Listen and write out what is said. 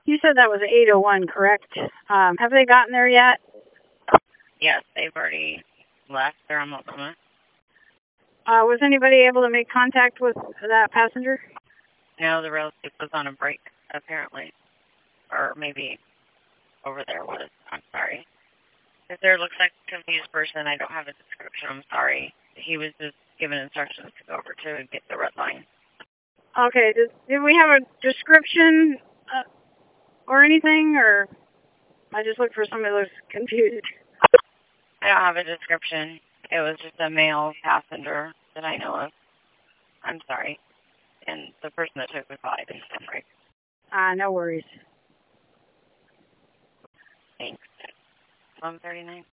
You said that was 801, correct? Have they gotten there yet? Yes, they've already left. They're on Multnomah. Was anybody able to make contact with that passenger? No, the relative was on a break, apparently. Or maybe over there was. I'm sorry. If there looks like a confused person, I don't have a description. I'm sorry. He was just given instructions to go over to get the red line. Okay, did we have a description or anything, or I just looked for somebody that was confused? I don't have a description. It was just a male passenger that I know of. I'm sorry. And the person that took the call, I think, is break. No worries. Thanks. 139.